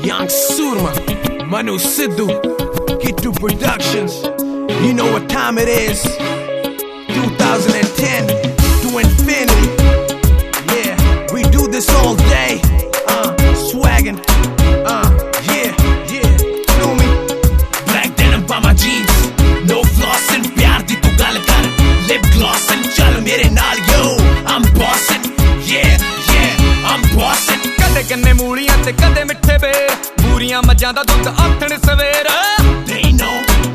Young Surma, Manu Sidhu, Kittu Productions. You know what time it is. 2010 to infinity. Yeah, we do this all day. Swaggin'. Yeah. Know me? Black denim by my jeans. No flossin', pyar di tu gal kar. Lip glossin', chal mere naal yo. I'm bossin'. Yeah, I'm bossin'. ਕਦੇ ਕੰਨੇ ਮੂਲੀਆਂ ਤੇ ਕਦੇ ਮਿੱਠੇ ਬੇਰ ਬੂਰੀਆਂ ਮੱਝਾਂ ਦਾ ਦੁੱਧ ਆਥਣ ਸਵੇਰ They know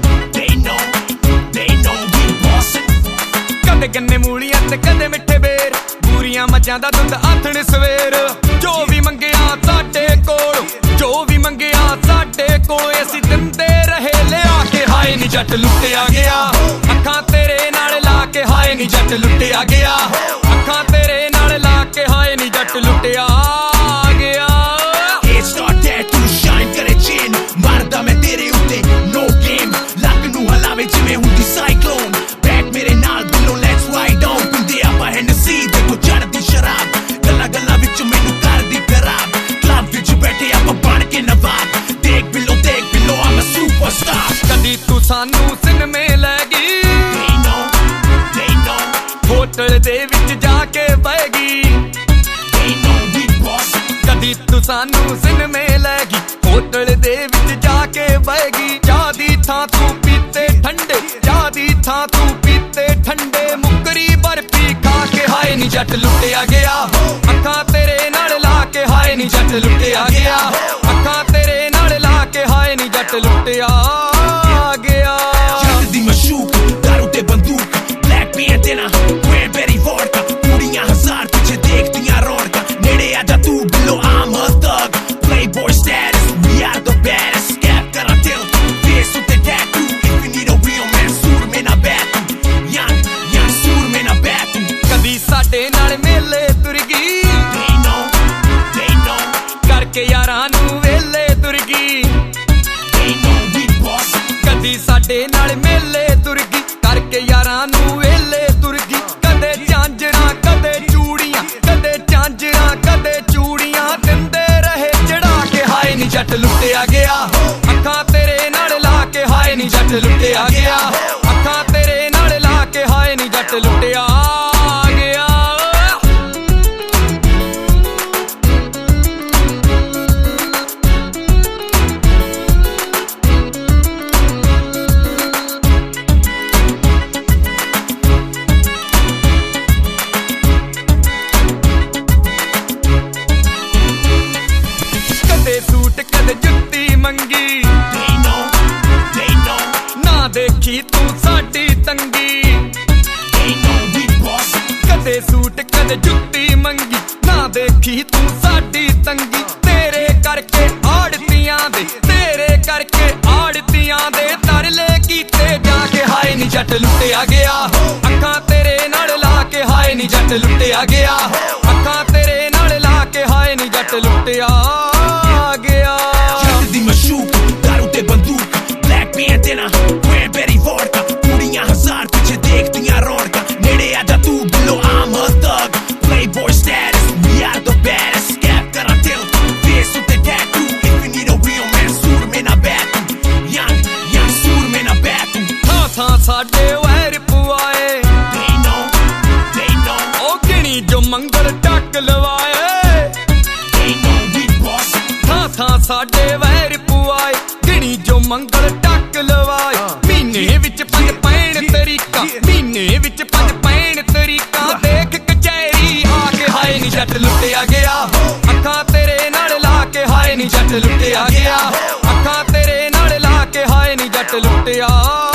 we bossin'. ਕਦੇ ਕੰਨੇ ਮੂਲੀਆਂ ਤੇ ਕਦੇ ਮਿੱਠੇ ਬੇਰ ਬੂਰੀਆਂ ਮੱਝਾਂ ਦਾ ਦੁੱਧ ਆਥਣ ਸਵੇਰ ਜੋ ਵੀ ਮੰਗਿਆ ਸਾਡੇ ਕੋਲ ਅਸੀਂ ਦਿੰਦੇ ਰਹੇ ਲਿਆ ਕੇ ਹਾਏ ਨੀ ਜੱਟ ਲੁੱਟਿਆ ਗਿਆ ਅੱਖਾਂ ਤੇਰੇ ਨਾਲ ਲਾ ਕੇ ਹਾਏ ਨੀ ਜੱਟ ਲੁੱਟਿਆ ਗਿਆ ਅੱਖਾਂ ਤੇਰੇ ਨਾਲ ਲਾ ਕੇ ਹਾਏ ਨੀ ਜੱਟ ਲੁੱਟਿਆ ਗਿਆ ਮਾਰਦਾ ਮੈਂ ਤੇਰੇ ਉੱਤੇ no game ਲੱਕ ਨੂੰ ਹਲਾਵੇ ਜਿਵੇਂ ਹੁੰਦੀ ਸਾਈਕਲੋਨ ਬੈਕ ਮੇਰੇ ਨਾਲ ਦਿਲੋਂ let's ride on ਪਿੰਦੇ ਆਪਾਂ ਹੈਨਸੀ ਦੇਖੋ ਚੜਦੀ ਸ਼ਰਾਬ ਗੱਲਾਂ ਵਿੱਚ ਮੈਨੂੰ ਕਰਦੀ ਖਰਾਬ ਕਲੱਬ ਵਿੱਚ ਬੈਠੇ ਆਪਾਂ ਬਣ ਕੇ ਨਵਾਬ ਦੇਖ ਬਿੱਲੋ I'm a superstar ਕਦੀ ਤੂੰ ਸਾਨੂੰ ਸਿਨਮੇ ਲੈ ਗਈ they know ਹੋਟਲ ਦੇ ਵਿੱਚ ਜਾ ਕੇ ਬੈਗੀ they know we boss ਕਦੀ ਤੂੰ ਸਾਨੂੰ ਸਿਨਮੇ ਲੈ ਗਈ ਹੋਟਲ ਦੇ ਵਿੱਚ ਜਾ ਕੇ ਬੈਗੀ ਚਾਹ ਦੀ ਥਾਂ ਤੂੰ ਪੀਤੇ ਠੰਡੇ ਮੁਕਰੀ ਬਰਫੀ ਖਾ ਕੇ ਹਾਏ ਨੀ ਜੱਟ ਲੁੱਟਿਆ ਗਿਆ ਅੱਖਾਂ ਤੇਰੇ ਨਾਲ ਲਾ ਕੇ ਹਾਏ ਨੀ ਜੱਟ ਲੁੱਟਿਆ ਗਿਆ ਅੱਖਾਂ ਤੇਰੇ ਨਾਲ ਲਾ ਕੇ ਹਾਏ ਨੀ ਜੱਟ ਲੁੱਟਿਆ ਗਿਆ ਜੱਟ ਦੀ ਮਸ਼ੂਕ ਦਾਰੂ ਤੇ ਬੰਦੂਕ ਬਲੈਕ ਪੀਣ ਦੇਣਾ ਬੈਰੀ ਵੋਡਕਾ ਕੁੜੀਆਂ ਹਜ਼ਾਰ ਪਿੱਛੇ ਦੇਖਦੀਆਂ ਰੌਣਕਾਂ ਨੇੜੇ ਆ ਜਾ ਤੂੰ ਬਿਲੋ I'm a thug playboy status we are the baddest scap ਕਰਾਂ ਦਿਲ ਫੇਸ ਉੱਤੇ tattoo if you need a real man ਸੂਰ ਮੇ ਨਾ ਬੈਠ young ਸੂਰ ਮੇ ਨਾ ਬੈਠ ਕਦੀ ਸਾਡੇ ਨਾਲ ਮੇਲੇ ਤੁਰ ਗਈ they know ਕਰਕੇ ਯਾਰਾਂ ਨੂੰ ਵੇਲੇ ਤੁਰ ਗਈ they know we boss ਕਦੀ ਸਾਡੇ ਨਾਲ ਮੇਲੇ ਤੁਰ ਗਈ ਕਰਕੇ ਯਾਰਾਂ ਨੂੰ ਵੇਲੇ ਤੁਰ ਗਈ ਕਦੇ ਝਾਂਜਰਾਂ ਕਦੇ ਚੂੜੀਆਂ ਦਿੰਦੇ ਰਹੇ ਚੜਾ ਕੇ ਹਾਏ ਨੀ ਜੱਟ ਲੁੱਟਿਆ ਗਿਆ ਅੱਖਾਂ ਤੇਰੇ ਨਾਲ ਲਾ ਕੇ ਹਾਏ ਨੀ ਜੱਟ ਲੁੱਟਿਆ ਗਿਆ ਅੱਖਾਂ ਤੇਰੇ ਨਾਲ ਲਾ ਕੇ ਹਾਏ ਨੀ ਜੱਟ ਲੁੱਟਿਆ ਗਿਆ ਕਦੇ ਸੂਟ ਕਦੇ ਜੁੱਤੀ ਮੰਗੀ they know ਨਾ ਦੇਖੀ ਤੂੰ ਸਾਡੀ ਤੰਗੀ they know we boss ਕਦੇ ਸੂਟ ਕਦੇ ਜੁੱਤੀ ਮੰਗੀ ਨਾ ਦੇਖੀ ਤੂੰ ਸਾਡੀ ਤੰਗੀ ਤੇਰੇ ਕਰਕੇ ਆੜਤੀਆਂ ਦੇ ਤਰਲੇ ਕੀਤੇ ਜਾ ਕੇ ਹਾਏ ਨੀ ਜੱਟ ਲੁੱਟਿਆ ਗਿਆ ਅੱਖਾਂ ਤੇਰੇ ਨਾਲ ਲਾ ਕੇ ਹਾਏ ਨੀ ਜੱਟ ਲੁੱਟਿਆ ਗਿਆ ਅੱਖਾਂ ਤੇਰੇ ਨਾਲ ਲਾ ਕੇ ਹਾਏ ਨੀ ਜੱਟ ਲੁੱਟਿਆ ਗਿਆ ਜੱਟ ਦੀ ਮਸ਼ੂਕ ਦਾਰੂ ਤੇ ਬੰਦੂਕ ਬਲੈਕ ਪੀਣ ਦੇਣਾ ਬੈਰੀ ਵੋਡਕਾ ਕੁੜੀਆਂ ਹਜ਼ਾਰ ਪਿੱਛੇ ਦੇਖਦੀਆਂ ਰੌਣਕਾਂ ਨੇੜੇ ਆ ਜਾ ਤੂੰ ਬਿਲੋ I'm a thug playboy status we are the baddest scap ਕਰਾਂ ਦਿਲ ਫੇਸ ਉੱਤੇ tattoo if you need a real man ਸੂਰ ਮੇ ਨਾ ਬੈਠ young ਸੂਰ ਮੇ ਨਾ ਬੈਠ ਥਾਂ ਸਾਡੇ ਵੈਰ ਪੁਆਏ they know ਉਹ ਗਿਣੀ ਜੋ ਮੰਗਲ ਟੱਕ ਲਵਾਏ they know we boss ਥਾਂ ਸਾਡੇ ਵੈਰ ਪੁਆਏ ਗਿਣੀ ਜੋ ਮੰਗਲ ਟੱਕ ਲਵਾਏ ਮਹੀਨੇ ਵਿੱਚ 5 ਪੈਣ ਤਰੀਕਾ ਦੇਖ ਕਚਹਿਰੀ ਆ ਕੇ ਹਾਏ ਨੀ ਜੱਟ ਲੁੱਟਿਆ ਗਿਆ ਅੱਖਾਂ ਤੇਰੇ ਨਾਲ ਲਾ ਕੇ ਹਾਏ ਨੀ ਜੱਟ ਲੁੱਟਿਆ ਗਿਆ ਅੱਖਾਂ ਤੇਰੇ ਨਾਲ ਲਾ ਕੇ ਹਾਏ ਨੀ ਜੱਟ ਲੁੱਟਿਆ